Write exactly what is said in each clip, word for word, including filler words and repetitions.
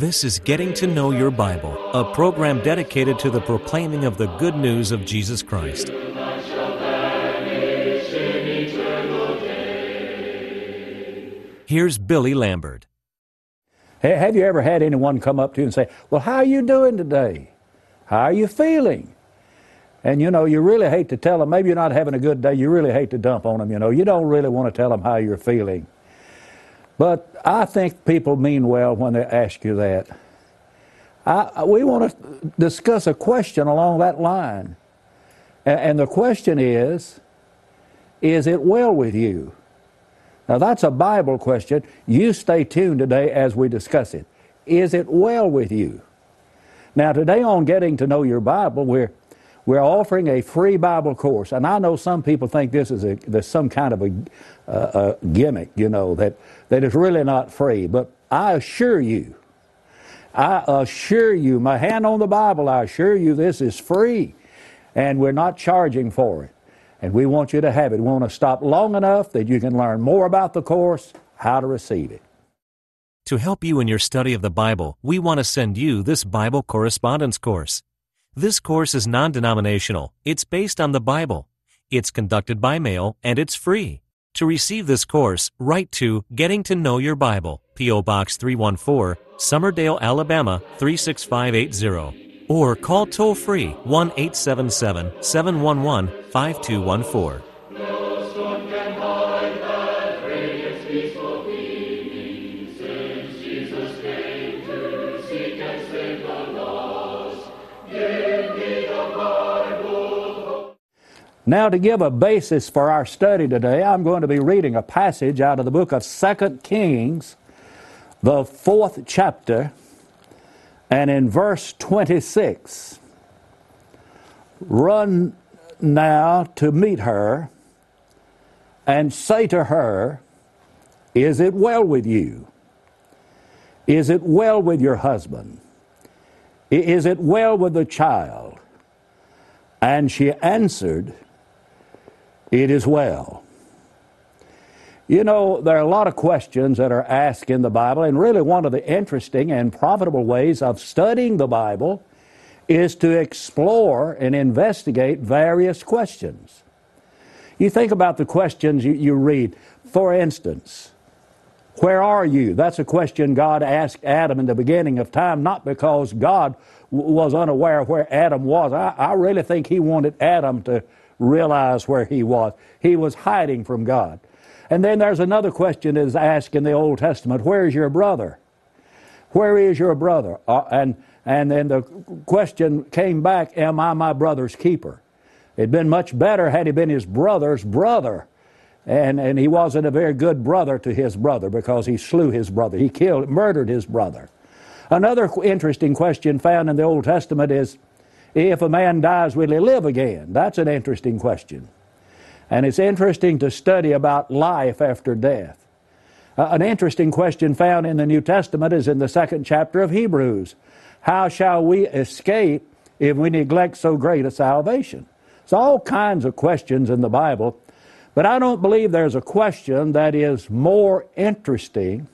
This is Getting to Know Your Bible, a program dedicated to the proclaiming of the good news of Jesus Christ. Here's Billy Lambert. Hey, have you ever had anyone come up to you and say, well, how are you doing today? How are you feeling? And, you know, you really hate to tell them, maybe you're not having a good day, you really hate to dump on them, you know. You don't really want to tell them how you're feeling. But I think people mean well when they ask you that. I, we want to discuss a question along that line. And, and the question is, is it well with you? Now that's a Bible question. You stay tuned today as we discuss it. Is it well with you? Now today on Getting to Know Your Bible, we're we're offering a free Bible course. And I know some people think this is a there's some kind of a, uh, a gimmick, you know, that, that is really not free. But I assure you, I assure you, my hand on the Bible, I assure you this is free. And we're not charging for it. And we want you to have it. We want to stop long enough that you can learn more about the course, how to receive it. To help you in your study of the Bible, we want to send you this Bible correspondence course. This course is non-denominational. It's based on the Bible. It's conducted by mail, and it's free. To receive this course, write to Getting to Know Your Bible, P O Box three one four, Summerdale, Alabama three six five eight zero. Or call toll-free one eight seven seven, seven one one, five two one four. No storm can hide that radiance peaceful beaming, since Jesus came to seek and save the lost. Give me the Bible. Now to give a basis for our study today, I'm going to be reading a passage out of the book of Second Kings, the fourth chapter, and in verse twenty-six, run now to meet her and say to her, is it well with you? Is it well with your husband? Is it well with the child? And she answered, it is well. You know, there are a lot of questions that are asked in the Bible, and really one of the interesting and profitable ways of studying the Bible is to explore and investigate various questions. You think about the questions you, you read. For instance, where are you? That's a question God asked Adam in the beginning of time, not because God w- was unaware of where Adam was. I, I really think he wanted Adam to realize where he was. He was hiding from God. And then there's another question that is asked in the Old Testament. Where is your brother? Where is your brother? Uh, and, and then the question came back, am I my brother's keeper? It'd been much better had he been his brother's brother. And, and he wasn't a very good brother to his brother because he slew his brother. He killed, murdered his brother. Another interesting question found in the Old Testament is, if a man dies, will he live again? That's an interesting question. And it's interesting to study about life after death. Uh, an interesting question found in the New Testament is in the second chapter of Hebrews. How shall we escape if we neglect so great a salvation? It's all kinds of questions in the Bible, but I don't believe there's a question that is more interesting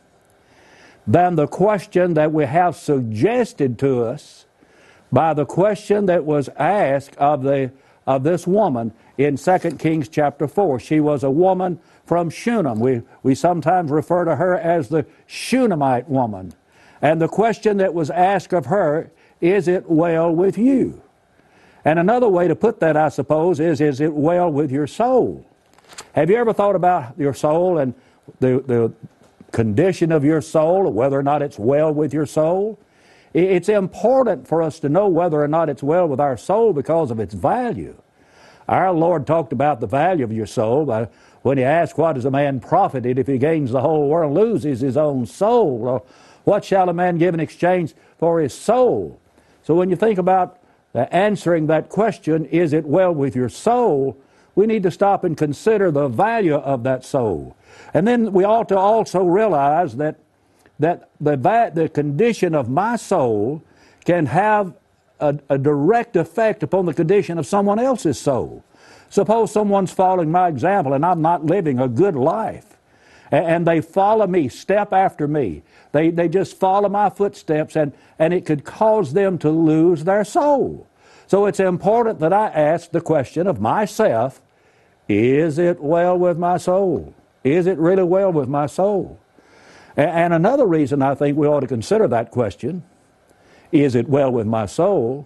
than the question that we have suggested to us by the question that was asked of the of this woman in Second Kings chapter four. She was a woman from Shunem. We, we sometimes refer to her as the Shunammite woman. And the question that was asked of her, is it well with you? And another way to put that, I suppose, is, is it well with your soul? Have you ever thought about your soul and the, the condition of your soul, whether or not it's well with your soul? It's important for us to know whether or not it's well with our soul because of its value. Our Lord talked about the value of your soul by, when he asked, what is a man profited if he gains the whole world and loses his own soul? Or what shall a man give in exchange for his soul? So when you think about answering that question, is it well with your soul, we need to stop and consider the value of that soul. And then we ought to also realize that that the, the condition of my soul can have a, a direct effect upon the condition of someone else's soul. Suppose someone's following my example and I'm not living a good life. and they follow me step after me. They, they just follow my footsteps, and, and it could cause them to lose their soul. So it's important that I ask the question of myself, is it well with my soul? Is it really well with my soul? And, and another reason I think we ought to consider that question, is it well with my soul,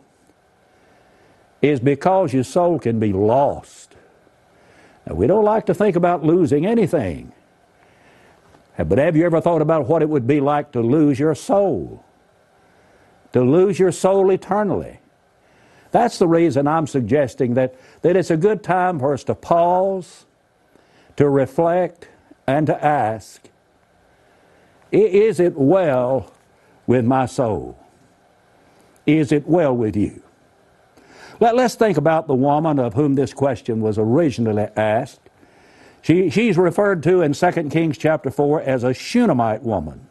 is because your soul can be lost. Now, we don't like to think about losing anything. But have you ever thought about what it would be like to lose your soul? To lose your soul eternally. That's the reason I'm suggesting that, that it's a good time for us to pause, to reflect, and to ask, is it well with my soul? Is it well with you? Let, let's think about the woman of whom this question was originally asked. She, she's referred to in Second Kings chapter four as a Shunammite woman.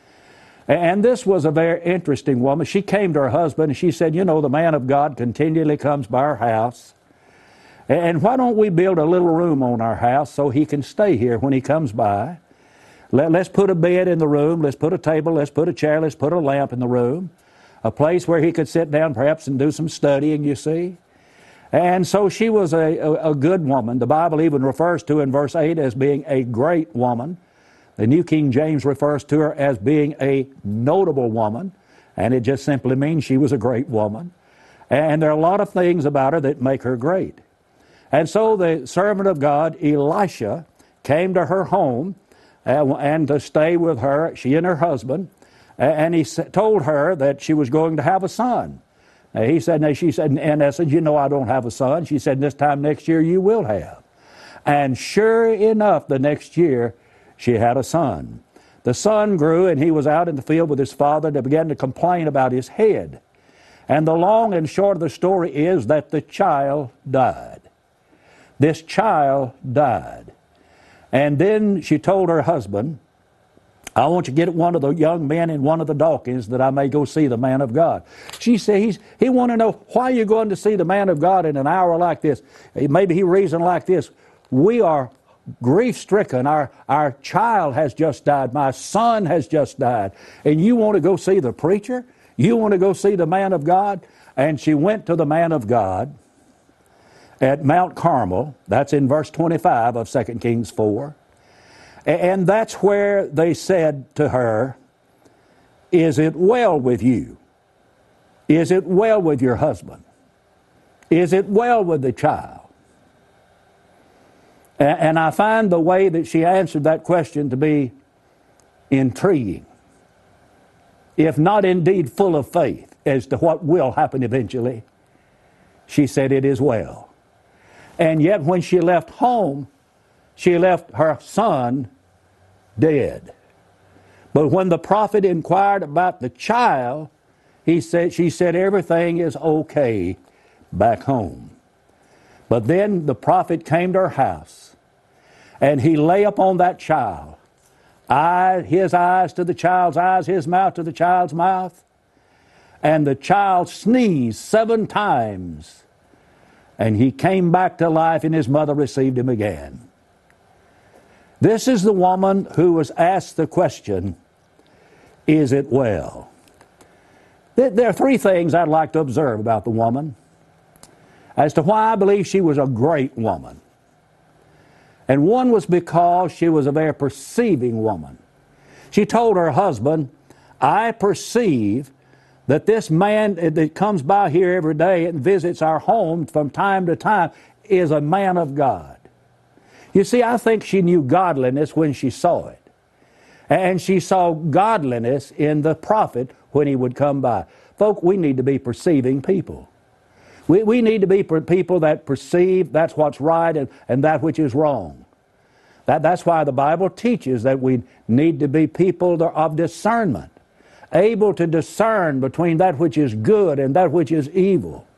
And this was a very interesting woman. She came to her husband and she said, you know, the man of God continually comes by our house. And why don't we build a little room on our house so he can stay here when he comes by? Let, let's put a bed in the room. Let's put a table. Let's put a chair. Let's put a lamp in the room. A place where he could sit down perhaps and do some studying, you see. And so she was a, a, a good woman. The Bible even refers to in verse eight as being a great woman. The New King James refers to her as being a notable woman, and it just simply means she was a great woman. And there are a lot of things about her that make her great. And so the servant of God, Elisha, came to her home uh, and to stay with her, she and her husband, and he told her that she was going to have a son. Now he said, now she said, in essence, you know I don't have a son. She said, this time next year you will have. And sure enough, the next year, she had a son. The son grew, and he was out in the field with his father, and they began to complain about his head. And the long and short of the story is that the child died. This child died. And then she told her husband, I want you to get one of the young men in one of the Dawkins that I may go see the man of God. She said, he's, he wanted to know, why are you going to see the man of God in an hour like this? Maybe he reasoned like this, we are grief-stricken. Our, our child has just died. My son has just died. And you want to go see the preacher? You want to go see the man of God? And she went to the man of God at Mount Carmel. That's in verse twenty-five of Second Kings four. And that's where they said to her, is it well with you? Is it well with your husband? Is it well with the child? And I find the way that she answered that question to be intriguing, if not indeed full of faith as to what will happen eventually. She said, it is well. And yet when she left home, she left her son dead. But when the prophet inquired about the child, he said, she said, everything is okay back home. But then the prophet came to her house, and he lay upon that child, eye, his eyes to the child's eyes, his mouth to the child's mouth, and the child sneezed seven times, and he came back to life, and his mother received him again. This is the woman who was asked the question, is it well? There are three things I'd like to observe about the woman as to why I believe she was a great woman. And one was because she was a very perceiving woman. She told her husband, I perceive that this man that comes by here every day and visits our home from time to time is a man of God. You see, I think she knew godliness when she saw it. And she saw godliness in the prophet when he would come by. Folk, we need to be perceiving people. We, we need to be people that perceive that's what's right and, and that which is wrong. That, that's why the Bible teaches that we need to be people of discernment, able to discern between that which is good and that which is evil.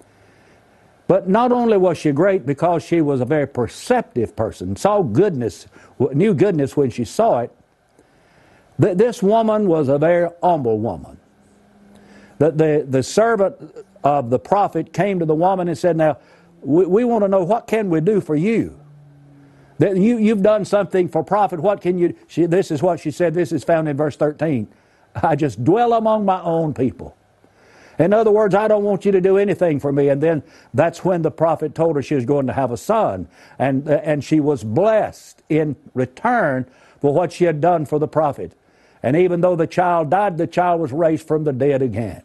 But not only was she great because she was a very perceptive person, saw goodness, knew goodness when she saw it, th- this woman was a very humble woman. The, the, the servant of the prophet came to the woman and said, now, we, we want to know, what can we do for you? That you, you've done something for profit. What can you... She, this is what she said. This is found in verse thirteen. I just dwell among my own people. In other words, I don't want you to do anything for me. And then that's when the prophet told her she was going to have a son. And, and she was blessed in return for what she had done for the prophet. And even though the child died, the child was raised from the dead again.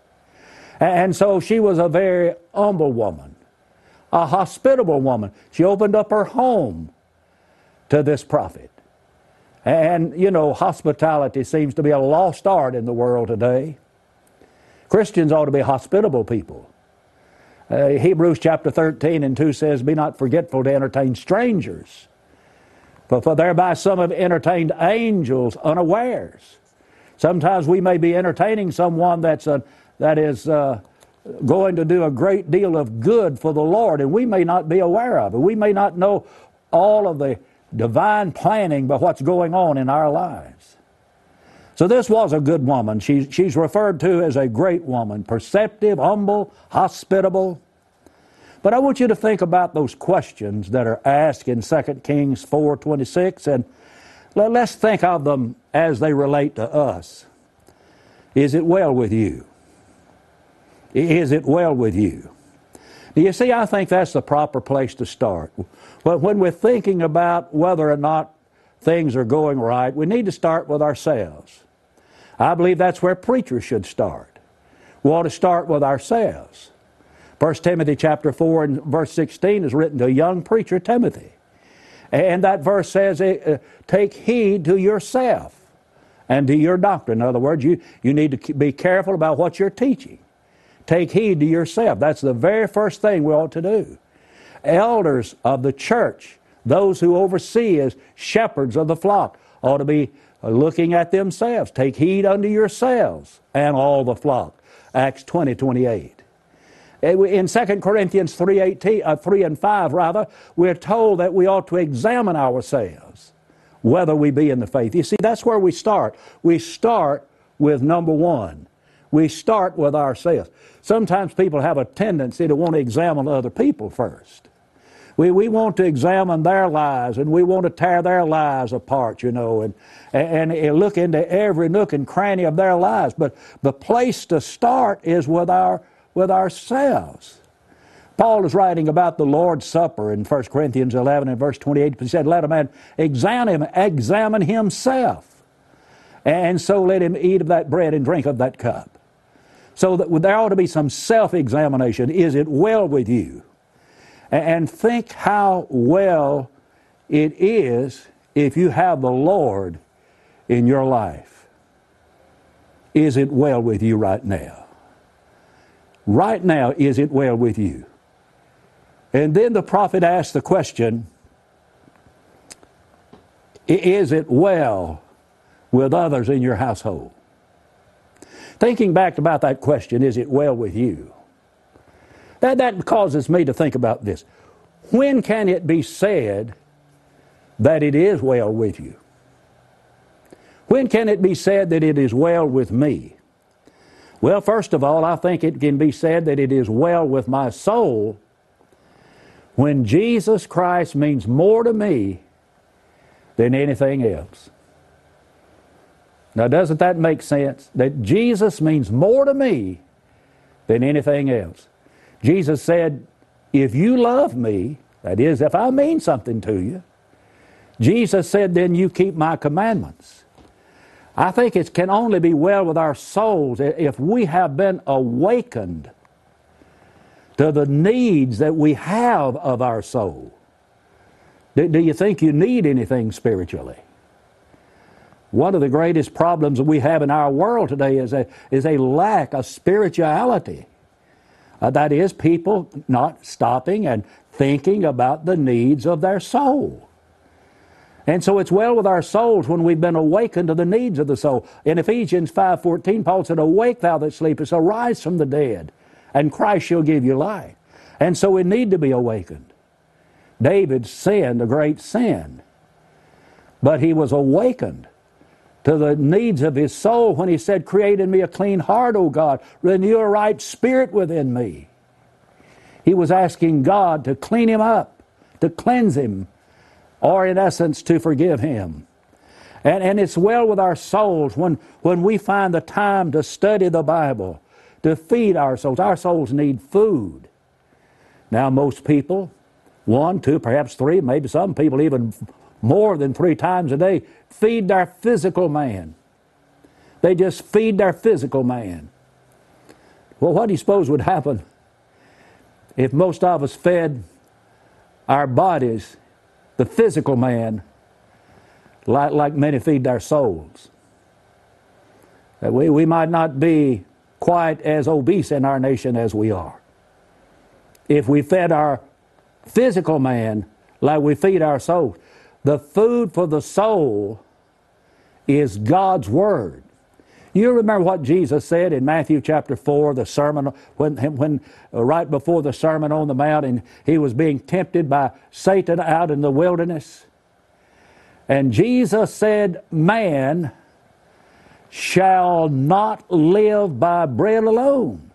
And so she was a very humble woman, a hospitable woman. She opened up her home to this prophet. And, you know, hospitality seems to be a lost art in the world today. Christians ought to be hospitable people. Uh, Hebrews chapter thirteen and two says, be not forgetful to entertain strangers, but for thereby some have entertained angels unawares. Sometimes we may be entertaining someone that's a, that is uh, going to do a great deal of good for the Lord, and we may not be aware of it. We may not know all of the divine planning by what's going on in our lives. So this was a good woman. She, she's referred to as a great woman, perceptive, humble, hospitable. But I want you to think about those questions that are asked in Second Kings four twenty-six, and let's think of them as they relate to us. Is it well with you? Is it well with you? You see, I think that's the proper place to start. But when we're thinking about whether or not things are going right, we need to start with ourselves. I believe that's where preachers should start. We ought to start with ourselves. First Timothy chapter four and verse sixteen is written to a young preacher, Timothy. And that verse says, uh, take heed to yourself and to your doctrine. In other words, you, you need to be careful about what you're teaching. Take heed to yourself. That's the very first thing we ought to do. Elders of the church, those who oversee as shepherds of the flock, ought to be looking at themselves. Take heed unto yourselves and all the flock. Acts twenty twenty-eight. In Second Corinthians three, eighteen, uh, three and five, rather, we're told that we ought to examine ourselves, whether we be in the faith. You see, that's where we start. We start with number one. We start with ourselves. Sometimes people have a tendency to want to examine other people first. We, we want to examine their lives, and we want to tear their lives apart, you know, and, and, and look into every nook and cranny of their lives. But the place to start is with our with ourselves. Paul is writing about the Lord's Supper in First Corinthians eleven and verse twenty-eight. He said, let a man examine, examine himself, and so let him eat of that bread and drink of that cup. So that there ought to be some self-examination. Is it well with you? And think how well it is if you have the Lord in your life. Is it well with you right now? Right now, is it well with you? And then the prophet asked the question, is it well with others in your household? Thinking back about that question, is it well with you? That, that causes me to think about this. When can it be said that it is well with you? When can it be said that it is well with me? Well, first of all, I think it can be said that it is well with my soul when Jesus Christ means more to me than anything else. Now, doesn't that make sense? That Jesus means more to me than anything else. Jesus said, if you love me, that is, if I mean something to you, Jesus said, then you keep my commandments. I think it can only be well with our souls if we have been awakened to the needs that we have of our soul. Do, do you think you need anything spiritually? One of the greatest problems that we have in our world today is a, is a lack of spirituality. Uh, that is, people not stopping and thinking about the needs of their soul. And so it's well with our souls when we've been awakened to the needs of the soul. In Ephesians five fourteen, Paul said, awake thou that sleepest, arise from the dead, and Christ shall give you life. And so we need to be awakened. David sinned a great sin, but he was awakened to the needs of his soul when he said, create in me a clean heart, O God, renew a right spirit within me. He was asking God to clean him up, to cleanse him, or in essence to forgive him. And, and it's well with our souls when, when we find the time to study the Bible, to feed our souls. Our souls need food. Now most people, one, two, perhaps three, maybe some people even more than three times a day, feed their physical man. They just feed their physical man. Well, what do you suppose would happen if most of us fed our bodies, the physical man, like, like many feed their souls? That we, we might not be quite as obese in our nation as we are. If we fed our physical man like we feed our souls. The food for the soul is God's Word. You remember what Jesus said in Matthew chapter four, the sermon, when, when uh, right before the Sermon on the Mount, and he was being tempted by Satan out in the wilderness. And Jesus said, man shall not live by bread alone,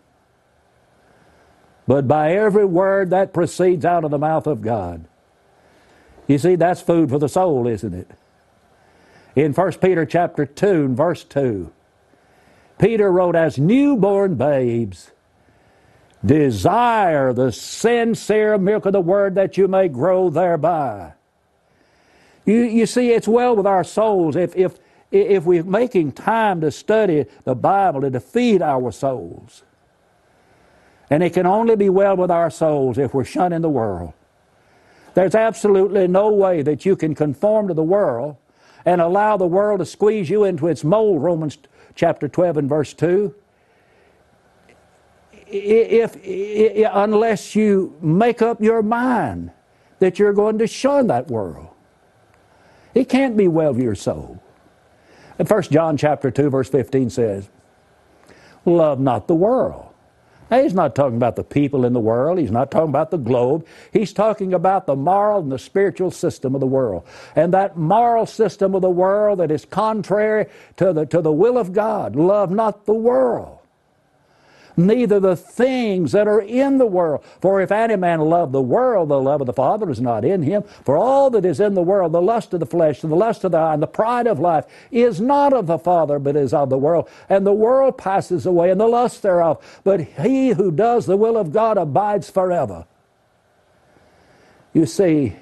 but by every word that proceeds out of the mouth of God. You see, that's food for the soul, isn't it? In First Peter chapter two, and verse two, Peter wrote, as newborn babes, desire the sincere milk of the Word that you may grow thereby. You, you see, it's well with our souls if, if, if we're making time to study the Bible and to feed our souls. And it can only be well with our souls if we're shunning the world. There's absolutely no way that you can conform to the world and allow the world to squeeze you into its mold, Romans chapter twelve and verse two. If, if, unless you make up your mind that you're going to shun that world. It can't be well with your soul. And First John chapter two verse fifteen says, love not the world. Now, he's not talking about the people in the world. He's not talking about the globe. He's talking about the moral and the spiritual system of the world. And that moral system of the world that is contrary to the, to the will of God. Love not the world, neither the things that are in the world. For if any man love the world, the love of the Father is not in him. For all that is in the world, the lust of the flesh, and the lust of the eye, and the pride of life, is not of the Father, but is of the world. And the world passes away, and the lust thereof. But he who does the will of God abides forever. You see,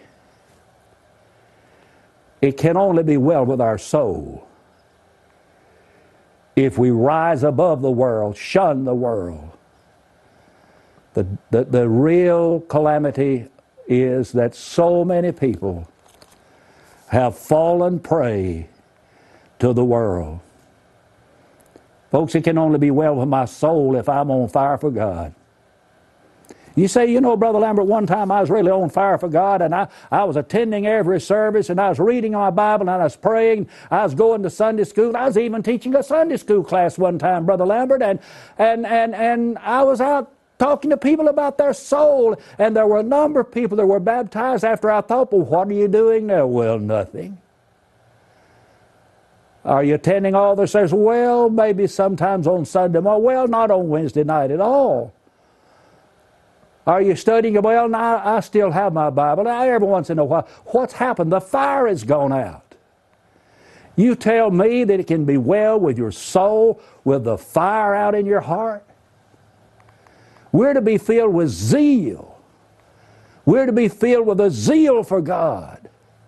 it can only be well with our soul if we rise above the world, shun the world. The, the, the real calamity is that so many people have fallen prey to the world. Folks, it can only be well with my soul if I'm on fire for God. You say, you know, Brother Lambert, one time I was really on fire for God, and I, I was attending every service, and I was reading my Bible, and I was praying. I was going to Sunday school. I was even teaching a Sunday school class one time, Brother Lambert, and, and, and, and I was out talking to people about their soul, and there were a number of people that were baptized after I thought, well, what are you doing there? Well, nothing. Are you attending all the services? Well, maybe sometimes on Sunday morning. Well, not on Wednesday night at all. Are you studying? Well, now I still have my Bible. Now, every once in a while. What's happened? The fire has gone out. You tell me that it can be well with your soul, with the fire out in your heart? We're to be filled with zeal. We're to be filled with a zeal for God.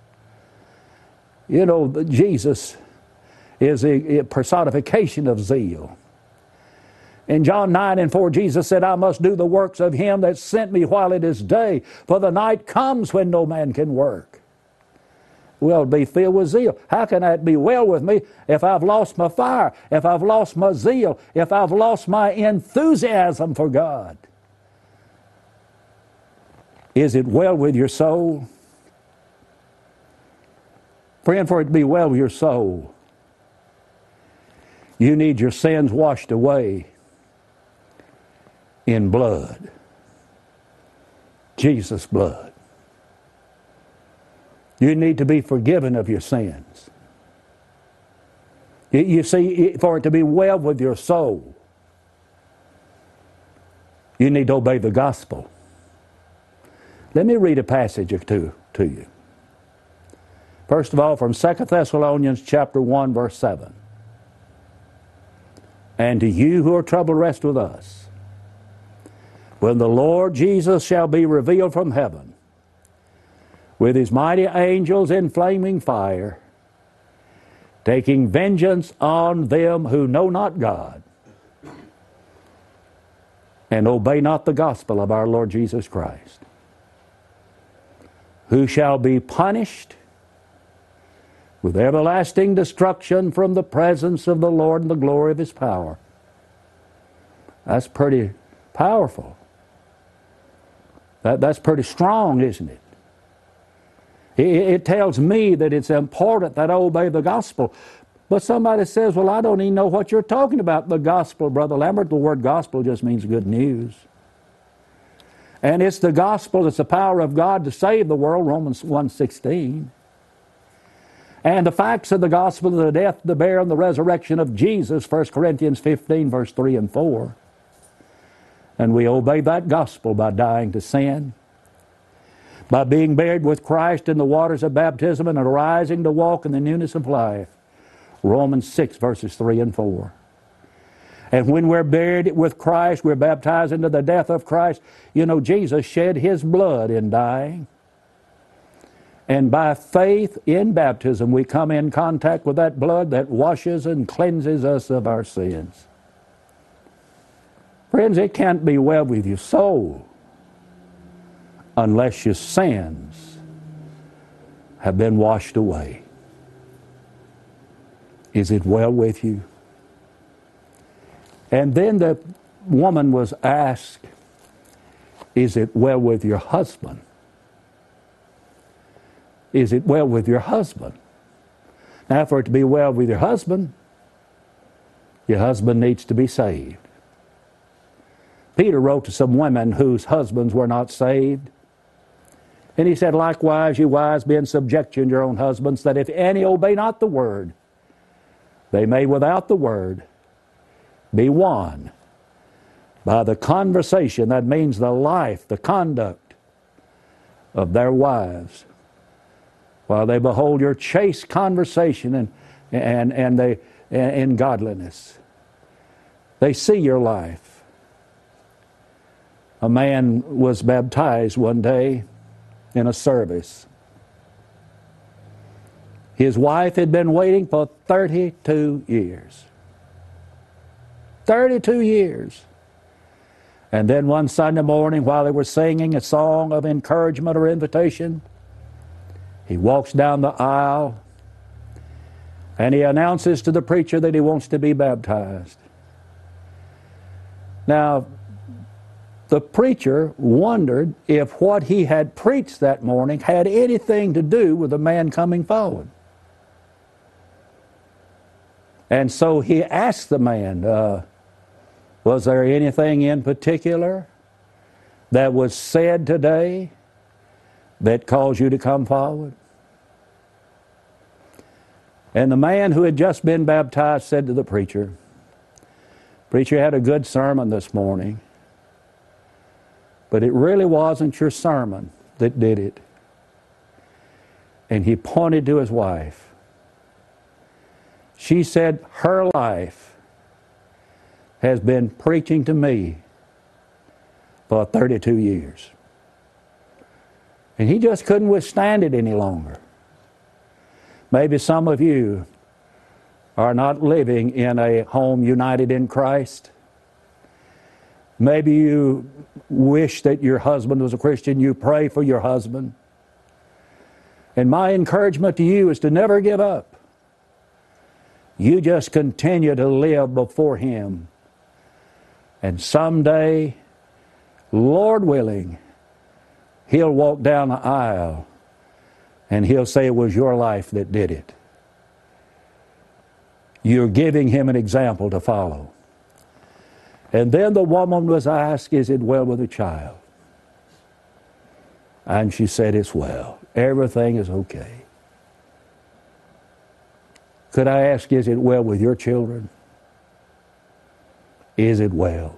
You know, Jesus is a personification of zeal. In John nine and four, Jesus said, I must do the works of him that sent me while it is day, for the night comes when no man can work. Well, be filled with zeal. How can that be well with me if I've lost my fire, if I've lost my zeal, if I've lost my enthusiasm for God? Is it well with your soul? Friend, for it to be well with your soul, you need your sins washed away in blood. Jesus' blood. You need to be forgiven of your sins. You, you see, for it to be well with your soul, you need to obey the gospel. Let me read a passage or two to you. First of all, from Second Thessalonians chapter one, verse seven. And to you who are troubled, rest with us. When the Lord Jesus shall be revealed from heaven, with his mighty angels in flaming fire, taking vengeance on them who know not God, and obey not the gospel of our Lord Jesus Christ, who shall be punished with everlasting destruction from the presence of the Lord and the glory of his power. That's pretty powerful. That, that's pretty strong, isn't it? it? It tells me that it's important that I obey the gospel. But somebody says, well, I don't even know what you're talking about, the gospel, Brother Lambert. The word gospel just means good news. And it's the gospel, it's the power of God to save the world, Romans one sixteen. And the facts of the gospel, the death, the burial, and the resurrection of Jesus, First Corinthians fifteen, verse three and four. And we obey that gospel by dying to sin, by being buried with Christ in the waters of baptism and arising to walk in the newness of life, Romans six, verses three and four. And when we're buried with Christ, we're baptized into the death of Christ. You know, Jesus shed his blood in dying. And by faith in baptism, we come in contact with that blood that washes and cleanses us of our sins. Friends, it can't be well with your soul unless your sins have been washed away. Is it well with you? And then the woman was asked, is it well with your husband? Is it well with your husband? Now, for it to be well with your husband, your husband needs to be saved. Peter wrote to some women whose husbands were not saved. And he said, likewise, you wives, be in subjection to your own husbands, that if any obey not the word, they may without the word be won by the conversation, that means the life, the conduct of their wives, while they behold your chaste conversation and, and, and they, in godliness. They see your life. A man was baptized one day in a service. His wife had been waiting for thirty-two years. thirty-two years. And then one Sunday morning, while they were singing a song of encouragement or invitation, he walks down the aisle and he announces to the preacher that he wants to be baptized. Now, the preacher wondered if what he had preached that morning had anything to do with the man coming forward. And so he asked the man, uh, was there anything in particular that was said today that caused you to come forward? And the man who had just been baptized said to the preacher, preacher, had a good sermon this morning, but it really wasn't your sermon that did it. And he pointed to his wife. She said her life has been preaching to me for thirty-two years. And he just couldn't withstand it any longer. Maybe some of you are not living in a home united in Christ. Maybe you wish that your husband was a Christian. You pray for your husband. And my encouragement to you is to never give up. You just continue to live before him. And someday, Lord willing, he'll walk down the aisle and he'll say it was your life that did it. You're giving him an example to follow. And then the woman was asked, is it well with the child? And she said, it's well. Everything is okay. Could I ask, is it well with your children? Is it well?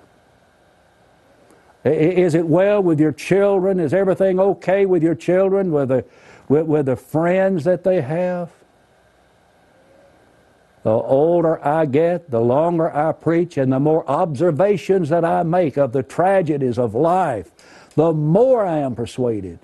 Is it well with your children? Is everything okay with your children? With the, with, with the friends that they have. The older I get, the longer I preach, and the more observations that I make of the tragedies of life, the more I am persuaded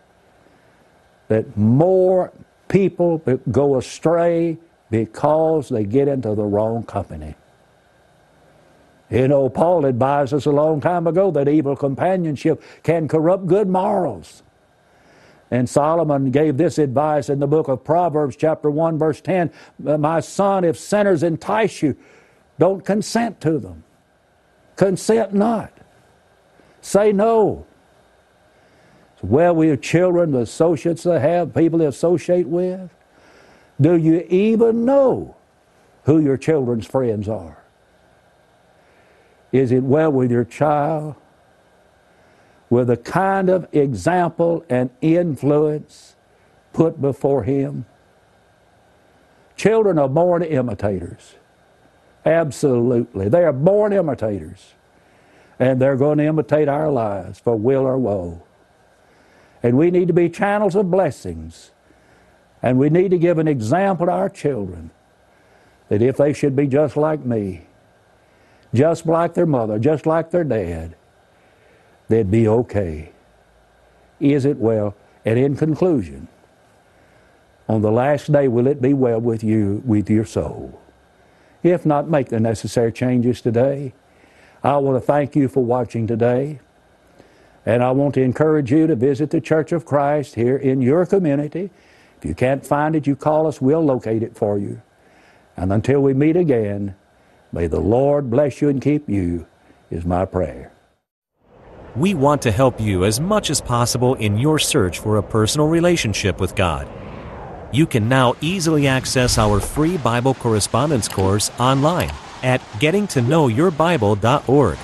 that more people go astray because they get into the wrong company. You know, Paul advised us a long time ago that evil companionship can corrupt good morals. And Solomon gave this advice in the book of Proverbs, chapter one, verse ten. My son, if sinners entice you, don't consent to them. Consent not. Say no. Well, we have children, the associates they have, people they associate with. Do you even know who your children's friends are? Is it well with your child? With the kind of example and influence put before him? Children are born imitators. Absolutely. They are born imitators. And they're going to imitate our lives for will or woe. And we need to be channels of blessings. And we need to give an example to our children that if they should be just like me, just like their mother, just like their dad, they'd be okay. Is it well? And in conclusion, on the last day will it be well with you, with your soul? If not, make the necessary changes today. I want to thank you for watching today. And I want to encourage you to visit the Church of Christ here in your community. If you can't find it, you call us, we'll locate it for you. And until we meet again, may the Lord bless you and keep you, is my prayer. We want to help you as much as possible in your search for a personal relationship with God. You can now easily access our free Bible correspondence course online at getting to know your bible dot org.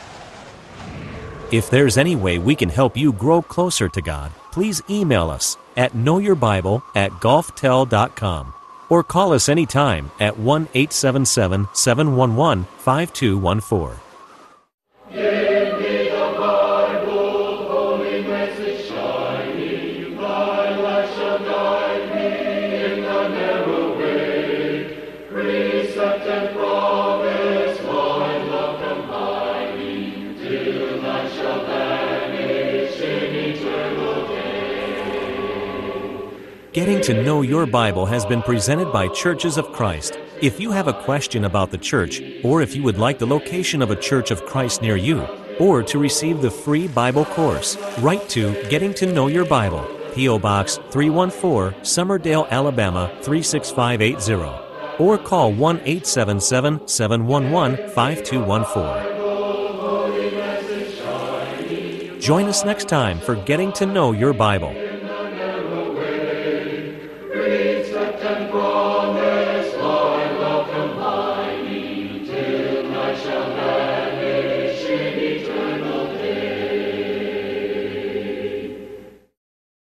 If there's any way we can help you grow closer to God, please email us at knowyourbible at golftel dot com or call us anytime at one eight seven seven, seven one one, five two one four. Give me the Bible, holy message shining, thy light shall guide me in the narrow way. Precept and promise, my love combining, till I shall vanish in eternal day. Getting to Know Your Bible has been presented by Churches of Christ. If you have a question about the church, or if you would like the location of a Church of Christ near you, or to receive the free Bible course, write to Getting to Know Your Bible, P O Box three one four, Summerdale, Alabama three six five eight zero, or call one eight seven seven, seven one one, five two one four. Join us next time for Getting to Know Your Bible.